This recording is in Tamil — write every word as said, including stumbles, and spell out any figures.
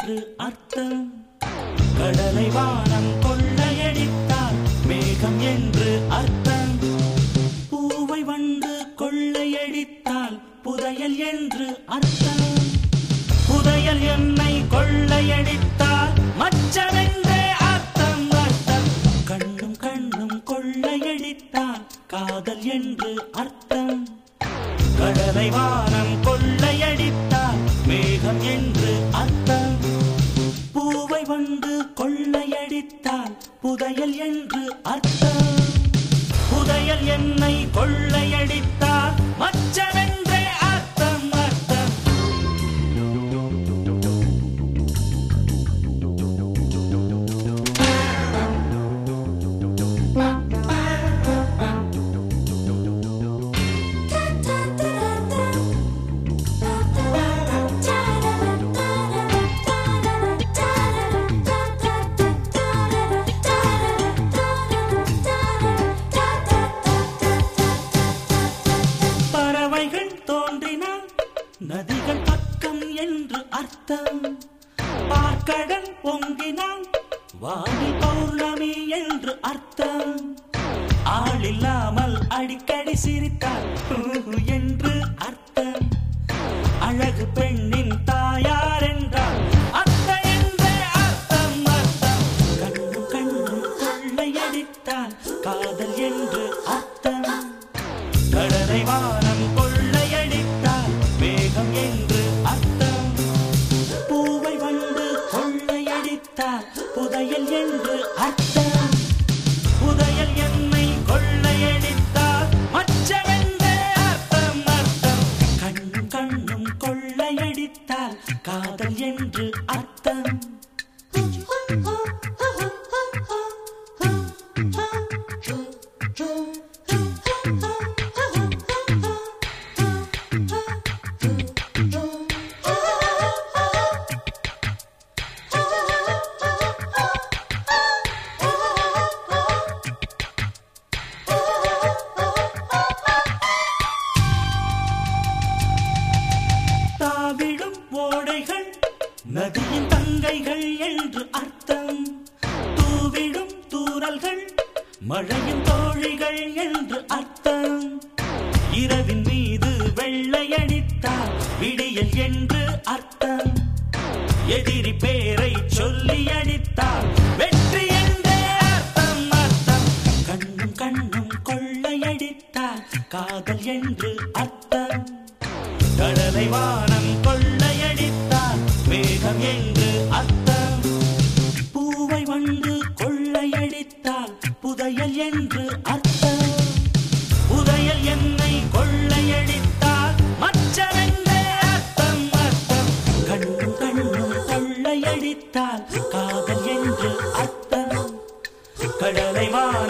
என்று அர்த்தம். கடலை வானம் கொள்ளையடித்தால் மேகம் என்று அர்த்தம். பூவை வந்து கொள்ளையடித்தால் புதையல் என்று அர்த்தம். புதையல் என்னை கொள்ளையடித்தால் மச்சமென்றே அர்த்தம் அர்த்தம். கண்ணும் கண்ணும் கொள்ளையடித்தால் காதல் என்று அர்த்தம். கடலை வானம் கொள்ளையடித்தால் மேகம் என்று அர்த்தம். பூவை வந்து கொள்ளையடித்தால் புதையல் என்று அர்த்தம். புதையல் என்னை கொள்ளையடித்தால் மச்சமென்றே அர்த்தம் அர்த்தம். நதிகள் பக்கம் என்று அர்த்தம். பார்க்கடல் பொங்கினால் வாணி பௌர்ணமி என்று அர்த்தம். ஆளில்லாமல் அடிக்கடி சிரித்தால் என்று அர்த்தம். அழகு பெண்ணின் தாயார் என்றால் அத்தை என்றே அர்த்தம் அர்த்தம். கண்ணும் கண்ணும் கொள்ளையடித்தால் காதல் என்று அர்த்தம். கடலை வானம் கொள்ளையடித்தால் மேகம் என்று அர்த்தம். பூவை வந்து கொள்ளையடித்தால் புதையல் என்று அர்த்தம். புதையல் என்னை கொள்ளையடித்தால் மச்சமென்றே அர்த்தம் அர்த்தம். கண்ணும் கண்ணும் கொள்ளையடித்தால் காதல் என்று அர்த்தம். தாவிடும் ஓடைகள் நதியின் தங்கைகள் என்று அர்த்தம். தூவிடும் தூறல்கள் மழையின் தோழிகள் என்று அர்த்தம். இரவின் மீது வெள்ளையடித்தால் விடியல் என்று அர்த்தம். எதிரி பேரை சொல்லி அடித்தால் வெற்றி என்றே அர்த்தம் அர்த்தம். கண்ணும் கண்ணும் கொள்ளையடித்தால் காதல் என்று அர்த்தம். கடலை வானம் கொள்ளையடித்தால் மேகம் என்று அர்த்தம். பூவை வந்து கொள்ளையடித்தால் புதையல் என்று அர்த்தம். புதையல் என்னை கொள்ளையடித்தால் மச்சமென்றே அர்த்தம் அர்த்தம். கண்ணும் கண்ணும் கொள்ளையடித்தால் காதல் என்று அர்த்தம். கடலை வானம்